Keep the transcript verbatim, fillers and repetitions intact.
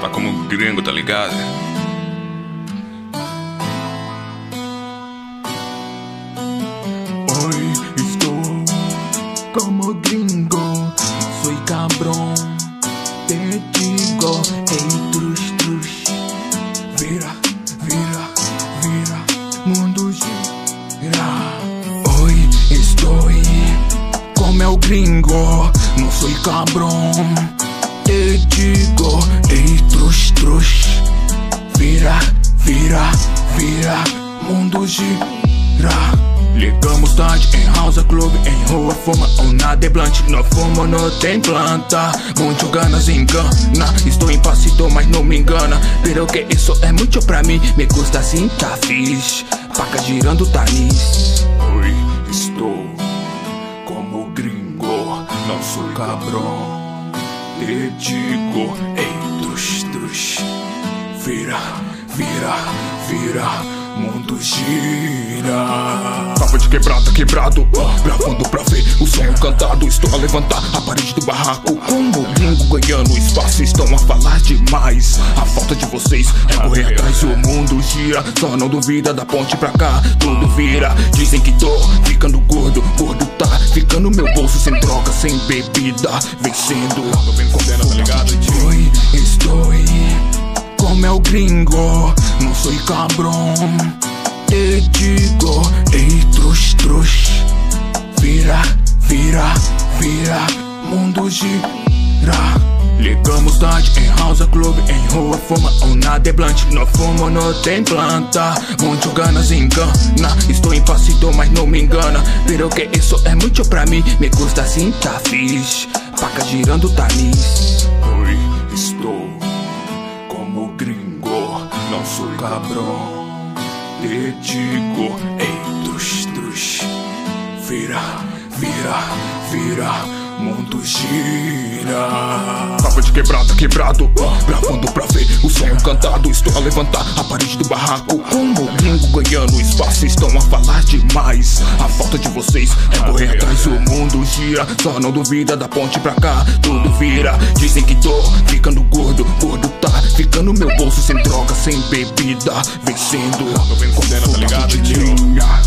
Tá como um gringo, tá ligado? Hoy estou como gringo, soy cabrón, te digo, ei trus trus, vira, vira, vira, mundo gira. Hoy estoy como el gringo, no soy cabrón, te digo, ei trus trus, vira, vira, vira, mundo gira. Ligamos tarde em house club, em rua fuma ou na de blunt. Não fumo, não tem planta, muito ganas engana. Estou em pasito, mas não me engana. Pero que isso é muito pra mim, me custa assim, tá fixe. Faca girando tanis. Oi, estou como gringo, não sou cabrão. Te digo, ei trus trus, vira, vira, vira, mundo gira. Papo de quebrada, quebrado, uh, gravando pra ver o som cantado. Estou a levantar a parede do barraco. Como gringo ganhando espaço, estão a falar demais. A falta de vocês é correr atrás, o mundo gira. Só não duvida, da ponte pra cá tudo vira. Dizem que tô ficando gordo, gordo tá ficando meu bolso sem droga, sem bebida, vencendo. Tô vendo condena, tá ligado? Hoy estou como el gringo, no soy cabrón, te digo, ei trus trus, vira, vira, vira, mundo gira. Ligamos tarde em house club, em rua fuma ou na de blunt. Não fumo, não tem planta, muito ganas engana. Estou em pasito, mas não me engana. Pero que isso é muito pra mim, me custa assim, tá fixe. Faca girando tanis. Oi, estou como gringo, não sou cabrão. Te digo, ei trus trus, vira, vira, vira, mundo gira. Papo de quebrada, quebrado, uh, gravando pra ver o som cantado. Estou a levantar a parede do barraco. Como gringo ganhando espaço, estão a falar demais. A falta de vocês é correr atrás, o mundo gira. Só não duvida, da ponte pra cá tudo vira. Dizem que tô ficando gordo, gordo tá ficando meu bolso sem droga, sem bebida, vencendo. Tô vendo condena, tá ligado?